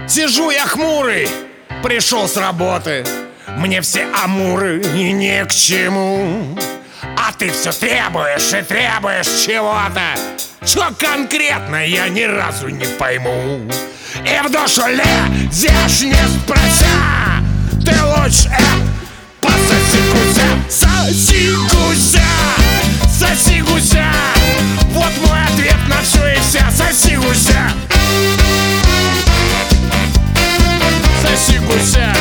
Сижу я хмурый, пришел с работы. Мне все амуры и не к чему. А ты все требуешь и требуешь чего-то, что конкретно я ни разу не пойму. И в душу лезешь, не спрося. Ты лучше пососи гуся. Соси гуся, соси гуся. Вот мой ответ на все и вся. Соси гуся, соси гуся.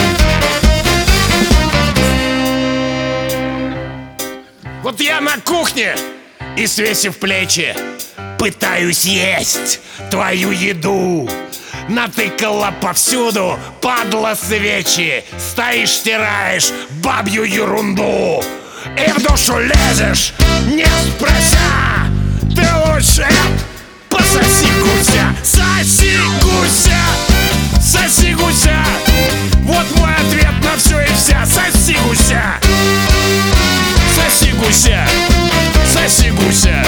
Вот я на кухне и, свесив плечи, пытаюсь есть твою еду. Натыкала повсюду, падла свечи. Стоишь, стираешь бабью ерунду. И в душу лезешь, не спрося. Ты лучше пососи гуся. Соси гуся, соси гуся. Вот мой ответ на все и вся. Соси гуся, соси гуся, соси гуся.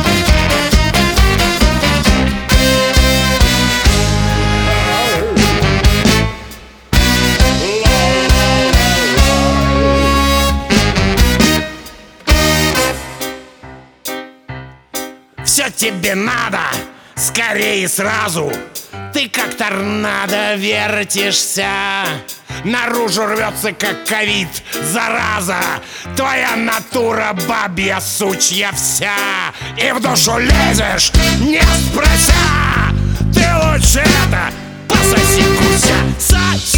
Все тебе надо, скорее сразу. Ты как торнадо вертишься. Наружу рвется, как ковид, зараза. Твоя натура бабья, сучья вся. И в душу лезешь, не спрося. Ты лучше это пососи гуся.